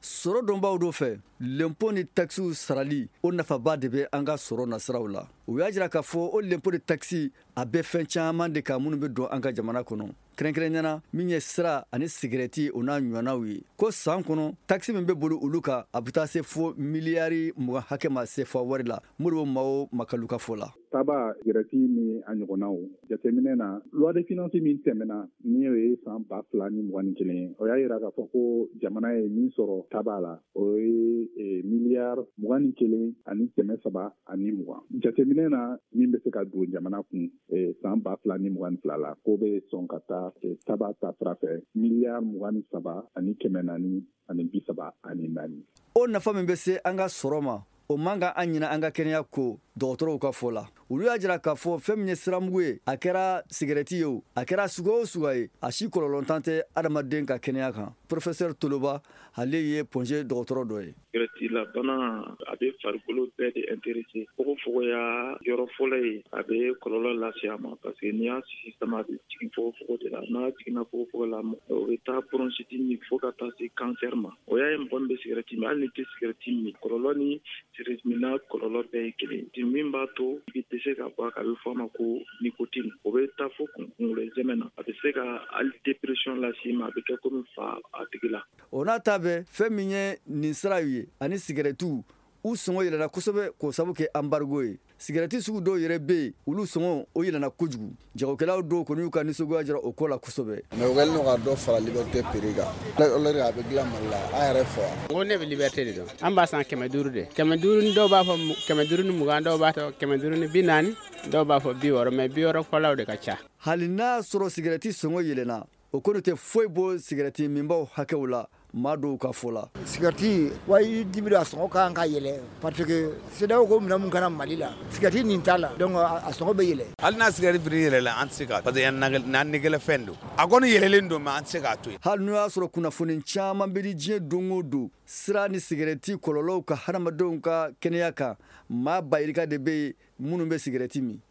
sɔrɔ dɔnbaaw do fɛ lempo ni taxiw sarali o nafaba de bɛ an ka sɔrɔ nasiraw la. U y'a jira k'a fɔ o lempo ni taxi a bɛ fɛn caman de kan minnu bɛ don an ka jamana kɔnɔ. Kɛrɛnkɛrɛnnana min ye sira ani sigɛrɛti o n'a ɲɔgɔnnaw ye. Ko san kɔnɔ taxi min bɛ boli olu kan a bɛ taa se fo miliyari 20 hakɛ ma CFA wari la. Modibo Mawo Makalu ka fɔ la. Taba, sigɛrɛti ni a ɲɔgɔnnaw jateminɛ na loi de finance min tɛmɛna ni o ye san 2021 o y'a jira k'a fɔ ko jamana ye min sɔrɔ taba la o ye miliyari 21 ani 320. Jateminɛ na min bɛ se ka don jamana kun san 2022 la ko bɛ sɔn ka taa taba ta sira fɛ miliyari 23 ani 434. O nafa min bɛ se an ka sɔrɔ ma o man kan an ɲina an ka kɛnɛya ko dɔgɔtɔrɔw ka fɔ la. Olu y'a jira k'a fɔ fɛn min ye siramugu ye a kɛra sigɛrɛti ye o a kɛra suga o suga ye a si kɔlɔlɔntan tɛ adamaden ka kɛnɛya kan. Professeur Toloba ale ye Ponge dɔgɔtɔrɔ dɔ ye. Sigɛrɛti la bana a bɛ farikolo bɛɛ de intéressé. Fogofogoya yɔrɔ fɔlɔ ye a bɛ kɔlɔlɔ lase a ma parce que n'i y'a sisi sama a bɛ jigin fogofogo de la. N'a jiginna fogofogo la o bɛ taa bronchite min fo ka taa se cancer ma. O y'a ye mɔgɔ min bɛ sigɛrɛti min hali ni tɛ sigɛrɛti min kɔlɔlɔ ni sigɛrɛti minna kɔlɔlɔ bɛɛ ye kelen. Min b'a to i bɛ se ka bɔ a bɛ fɔ a ma ko nicotine o bɛ taa fo kunkolo zɛmɛ na a bɛ se ka hali dépression lase ma a bɛ kɛ komi fa a tigi la. O n'a ta bɛɛ fɛn min ye nin siraw ye ani sigɛrɛtiw u sɔngɔ yɛlɛnna kosɛbɛ k'o sabu kɛ embargo ye. Sigɛrɛti sugu dɔw yɛrɛ bɛ yen olu sɔngɔ o yɛlɛnna kojugu. Jagokɛlaw dɔw kɔni y'u ka nisɔngoya jira o ko la kosɛbɛ. Mais u kɛlen don ka dɔ fara liberté prix kan. Olu de a bɛ dilan Mali la an yɛrɛ fɛ yan. N ko ne bɛ liberté de dɔn. An b'a san 500 de. 500 ni dɔw b'a fɔ 520 dɔw b'a fɔ 540 dɔw b'a fɔ 60 mais 60 fɔlaw de ka ca. Hali n'a sɔrɔ sigɛrɛti sɔngɔ yɛlɛnna o kɔni tɛ foyi bɔ sigɛrɛti minbaw hakɛw la. maa dɔw ka fɔ la. Sigɛrɛti wayi dibira a sɔngɔ kan ka yɛlɛ parce que CEDEAO ko minɛn mun kana Mali la sigɛrɛti nin t'a la donc a sɔngɔ bɛ yɛlɛ. Hali n'a sigɛrɛti prix yɛlɛla an tɛ se k'a parce que n'an negela fɛn don a kɔni yɛlɛlen don mais an tɛ se k'a to yen. Hali n'o y'a sɔrɔ kunnafoni caman bɛ di diɲɛ don o don sira ni sigɛrɛti kɔlɔlɔw ka hadamadenw ka kɛnɛya kan maa bayirika de bɛ yen minnu bɛ sigɛrɛti min.